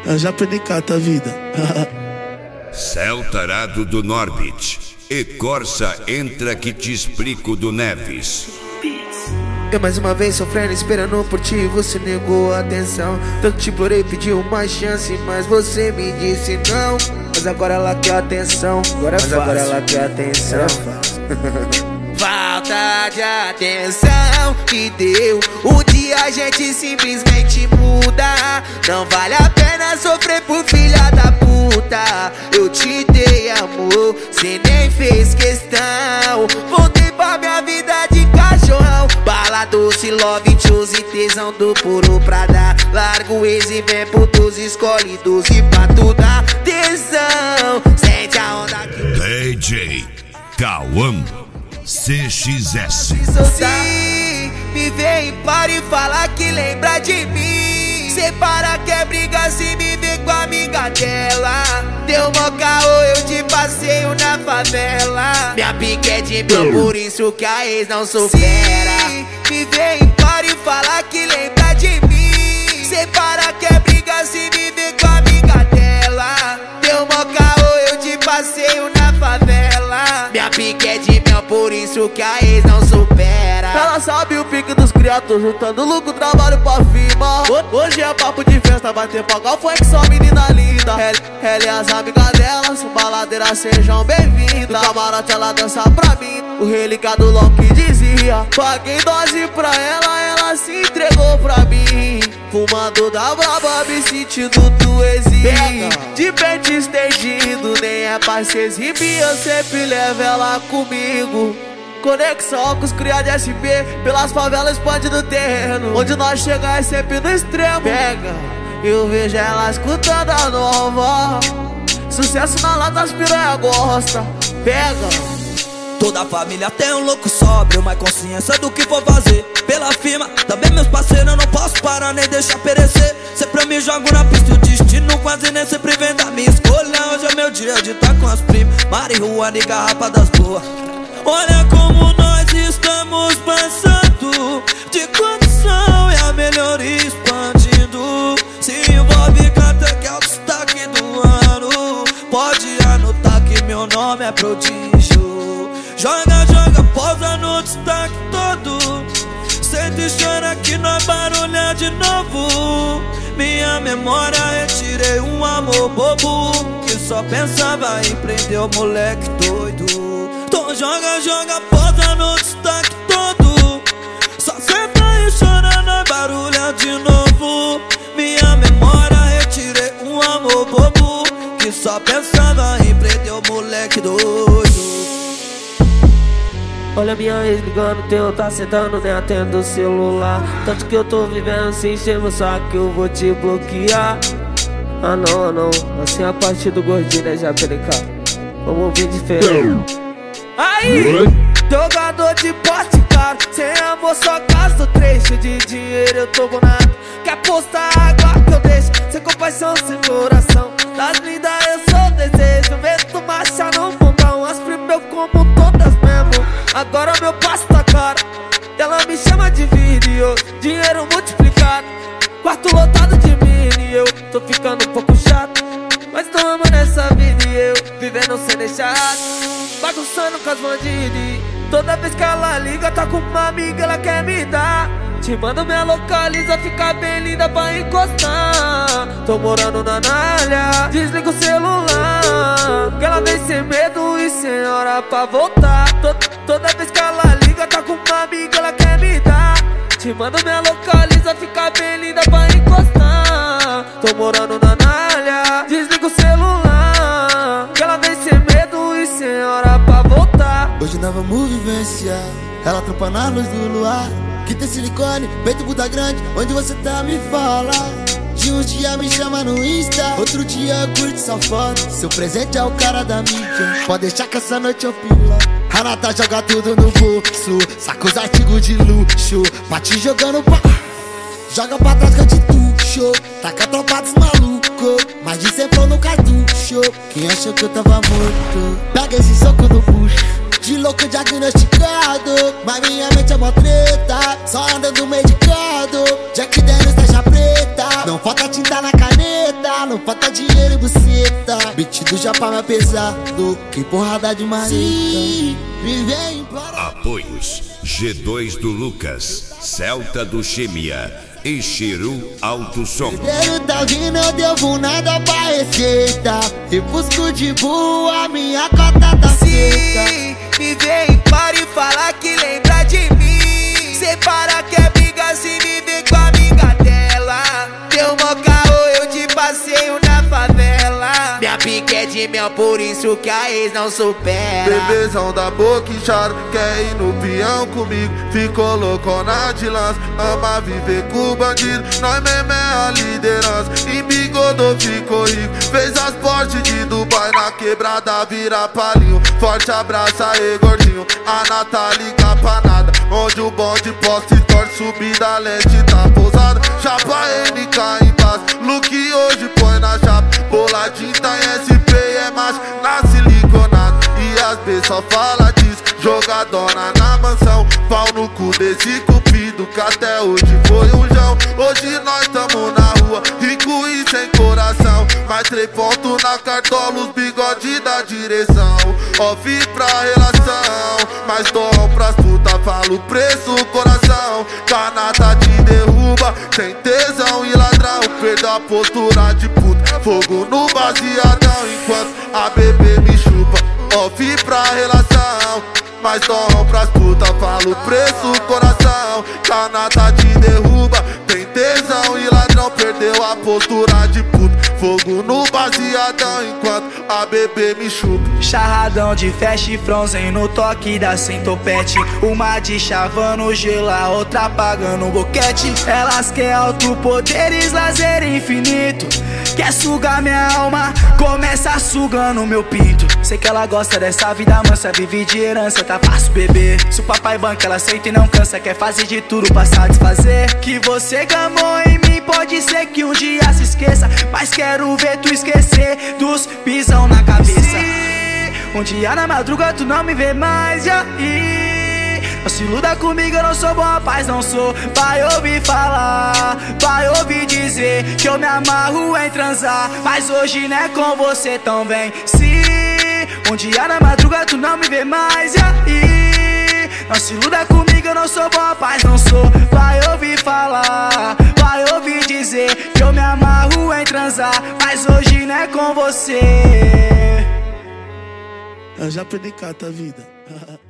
Eu já PDK, tá vida. Céu tarado do Norbit e Corsa entra que te explico do Neves. Eu mais uma vez sofrendo, esperando por ti, você negou a atenção. Tanto te implorei, pedi uma chance, mas você me disse não. Mas agora ela quer atenção, agora ela quer atenção. Falta de atenção que deu. Um dia a gente simplesmente muda. Não vale a pena sofrer por filha da puta. Eu te dei amor, cê nem fez questão. Voltei pra minha vida de cachorrão. Bala doce, love, choose, tesão do puro pra dar. Larga o ex e vem pro 12, escolhe 12 pra tu dar tesão. Sente a onda aqui. DJ Cauã CXS. Se me vem para e fala que lembra de mim. Separa que é briga se me vê com a amiga dela. Deu mó caô, eu te passeio na favela. Minha pique é de mil, por isso que a ex não supera. Se me vem para e fala que lembra de mim. Separa que é briga se me vê com a amiga dela. Deu mó caô, eu te passeio na favela. Minha pique é de mel, por isso que a ex não supera. Ela sabe o pique dos criados, juntando lucro, trabalho pra firma. Hoje é papo de festa, vai ter pagar foi que só menina linda. Ela e as amigas dela, são baladeiras, sejam bem-vindas. No camarote ela dança pra mim, o relicado LOL que dizia. Paguei dose pra ela, ela se entregou pra mim. Fumando da braba, me sentindo do exílio. De pente estendido, nem é pra se exibir, eu sempre levo ela comigo. Conexão com os criados de SP, pelas favelas expandindo o terreno. Onde nós chega é sempre no extremo. Pega, eu vejo ela escutando a nova. Sucesso na lata, as piranha gosta. Pega. Toda a família tem um louco sóbrio, mas consciência do que vou fazer pela firma. Também meus parceiros, eu não posso parar nem deixar perecer. Sempre eu me jogo na pista, o destino quase nem sempre vem da minha escolha. Hoje é meu dia de estar com as primas, marihuana e garrafa das boas. Olha como nós estamos passando de condição e a melhoria expandindo. Se envolve, canta que é o destaque do ano. Pode anotar que meu nome é prodígio. Joga, joga, pousa no destaque todo. Sente e chora que nós barulha de novo. Minha memória retirei um amor bobo que só pensava em prender o moleque doido. Então joga, joga, pousa no destaque todo. Só senta e chora na barulha de novo. Minha memória retirei um amor bobo que só pensava em prender o moleque doido. Olha minha ex ligando, teu tá sentando, nem atendo o celular. Tanto que eu tô vivendo sem encher meu saco, eu vou te bloquear. Ah não, assim a parte do gordinho, né, já PDK. Vamos ouvir diferente. Aí, jogador de porte caro, sem amor só gasto trecho de dinheiro, eu tô bonado. Quer postar água que eu deixo, sem compaixão, sem coração. Das lindas eu sou desejo, meto marcha no bombão. As primas eu como todas mesmo, agora meu passo tá caro. Ela me chama de vídeo, dinheiro multiplicado. Quarto lotado de mini, eu tô ficando um pouco chato. Mas tô amando essa vida e eu vivendo sem deixar. Bagunçando com as bandidas. Toda vez que ela liga, tá com uma amiga, ela quer me dar. Te mando minha localiza, fica bem linda pra encostar. Tô morando na Nália, desliga o celular, que ela vem sem medo e sem hora pra voltar. Toda vez que ela liga, tá com uma amiga, ela quer me dar. Te mando minha localiza, fica bem linda pra encostar. Tô morando na Nália, desliga o celular, que ela vem sem medo e sem hora pra voltar. Hoje nós vamos vivenciar, ela trampa na luz do luar. Que tem silicone, peito Buda grande, onde você tá me fala. De um dia me chama no Insta, outro dia curte sua foto. Seu presente é o cara da mídia, pode deixar que essa noite eu pila. A Nata joga tudo no bolso, saca os artigos de luxo, pra te jogando pra... Joga pra trás que eu te tuxo, taca a tropa dos malucos, mas de sempre no cartucho. Quem achou que eu tava morto, pega esse soco no bucho. De louco diagnosticado, mas minha mente é mó treta. Só andando medicado, Jack Daniels taxa preta. Não falta tinta na caneta, não mais pesado que porrada de marita. Se viver em Apoios: G2 do Lucas, Celta do Chimia e Chiru Alto Som. Pedreiro tá vindo, eu devo nada pra receita. E busco de boa, a minha cota tá feita. Se me vê em par e fala que lembra de mim, separa que é briga se me vê com a amiga dela. Deu mó caô, eu te passeio na favela. Minha pique é de mel, por isso que a ex não supera. Bebezão da boca inchada, quer ir no peão comigo. Ficou loucona de lança, ama viver com bandido. Nós mesmo é a liderança, embigodou, ficou rico. Fez as portes de Dubai, na quebrada vira palinho. Forte abraço aí, gordinho, a Natália pra nada. Onde o bonde posta e torce, subida lente tá pousada. Chapa NK em paz, look hoje põe na chapa. Boladinho tá em SP, é macho, na siliconado. E as B só fala disso, jogadona na mansão. Pau no cu desse cupido, que até hoje foi um jão. Hoje nós tamo na rua, rico e sem coração. Mais 3 pontos na cartola, os bigode da direção. Off pra relação, mas dom pras puta, falo o preço, coração. Canata te derruba, sem tesão e ladrão. Perdeu a postura de puta, fogo no baseadão. Enquanto a bebê me chupa, off pra relação. Mas dom pras puta, falo o preço, coração. Canata te derruba, tem tesão e ladrão. Perdeu a postura de puta, fogo no baseadão. Enquanto a bebê me chupa. Charradão de fast frozen no toque da sem topete. Uma de chavando gelo, a outra pagando boquete. Elas quer alto poderes, lazer infinito. Quer sugar minha alma, começa sugando meu pinto. Sei que ela gosta dessa vida mansa, vive de herança, tá fácil beber. Se o papai banca, ela aceita e não cansa. Quer fazer de tudo pra satisfazer. Que você gamou em mim, pode ser que um dia se esqueça. Mas quero ver tu esquecer dos pisão na cabeça. Um dia na madruga tu não me vê mais, e aí? Não se iluda comigo, eu não sou bom rapaz, não sou. Vai ouvir falar, vai ouvir dizer que eu me amarro em transar. Mas hoje não é com você, então vem. Se um dia na madruga tu não me vê mais, e aí? Não se iluda comigo, eu não sou bom rapaz, não sou. Vai ouvir falar, vai ouvir dizer que eu me amarro em transar. Mas hoje não é com você. Eu já perdi cata a vida.